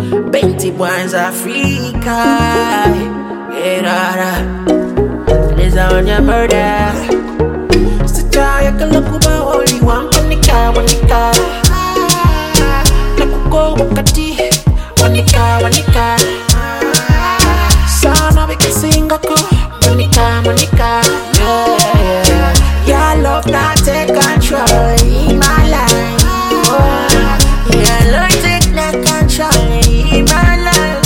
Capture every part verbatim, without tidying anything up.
Benty boys Africa. Yeah, rara. Lisa on your murder. Sita ya kalakuba only one wanika wanika. Nakuko wakati wanika wanika. Sana we can sing a ko wanika wanika. Yeah, yeah. Your love not take control in my life. Oh, your love take not control in my life.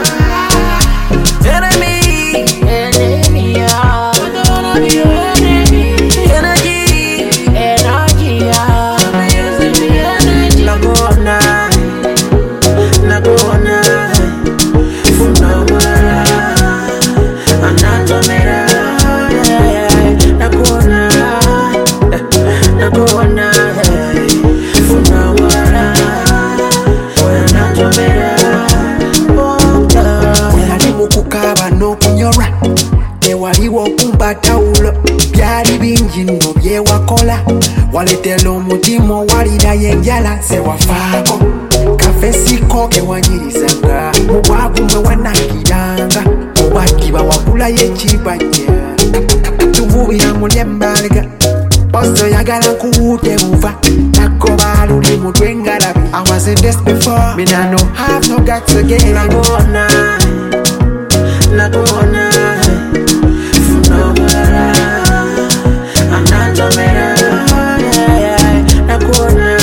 Enemy, enemy, yeah. I don't wanna be your enemy. Energy, energy, yeah. I'm using the energy. Nagona, nagona, funamara, anatomera, nagona, nagona, funamara, anatomera. Kukaba no kunyora tewaliwo kumbata ulo byali bingi nno byewakola waletera omutima walira yenjala sewafaako kafesiko kewanyirizanga mubwavu mwe wanakiranga obwakiba wagulayo ekibanja tububira mulyembalega oso yagala nkuwute buva nakoba luli mutwe ngalabi I wasn't this before me I no have no guts again Nagona, nagona, funamara, anatomera, yeah, yeah. Nagona,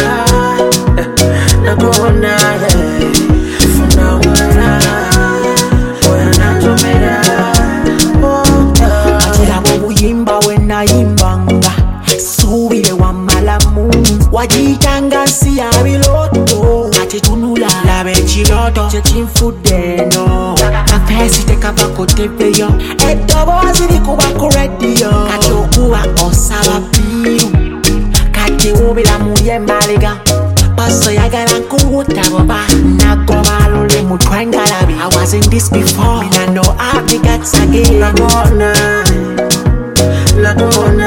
nagona, yeah. Funamara, anatomera, oh, yeah. Atera mubuyimba wenayimbanga subire wamalamu wajitanga nsi ya biloto ate tunula labe ekiroto kyekimfudde no kafesi tekavako teveyo eddoboozi likuba ku rediyo kati okuba osaba piru kati wubira muli embalega baso yagala nkuwuta boba nagoba luli mutwe ngalabi I wasn't this before me I know I've the guts again Nagona, nagona.